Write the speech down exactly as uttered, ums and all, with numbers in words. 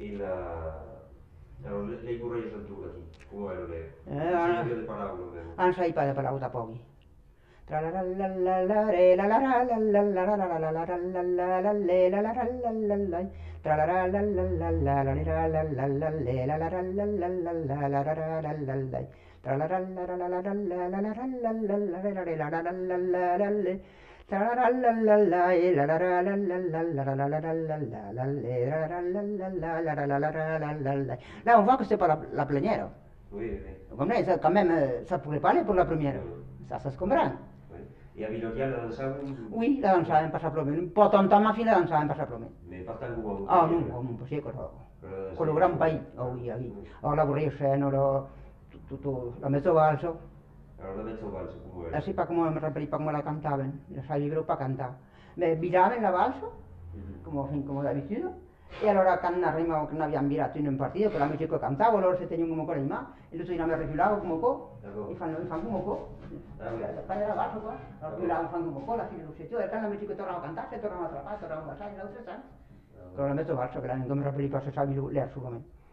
E la... Allora, lei vorrei sentire aquí, come era lei? Eh, ah, Sì, di parole. non sai pas de paraules tampoc. Là, on voit que c'est pas la, la plénière. Oui, oui. Comme là, ça, quand même, ça pourrait parler pour la première. Ça, ça se comprend. Oui. I a Vilorià la dansaven? Oui, la dansaven passablement. Pot tontar ma filla dansaven passablement. Mais pas tant que Ah, non, non, pues sí, con, con lo gran país. Oh, oui, oui. Oh, la vorreixen, o la, tu, tu, la mezzo valso. Allora la mezzo valso, come era? Así para como me referí, para como la cantaban. La libró para cantar. Me viraven la valso, como, como de vestido. E allora quando arrivavamo, che non abbiamo virato in un partito, che la musica cantava, loro si tenevano come con in mano, e loro si rifilava come co, e fanno, e fanno come co, fare la base qua, allora rifilavano, fanno come co, la fine non si e quando la musica tornava a cantare, tornavano a trappare, tornavano a passare, l'altra stanza. Con la mezzo valso, che la come referì, se sapevi l'era assolutamente.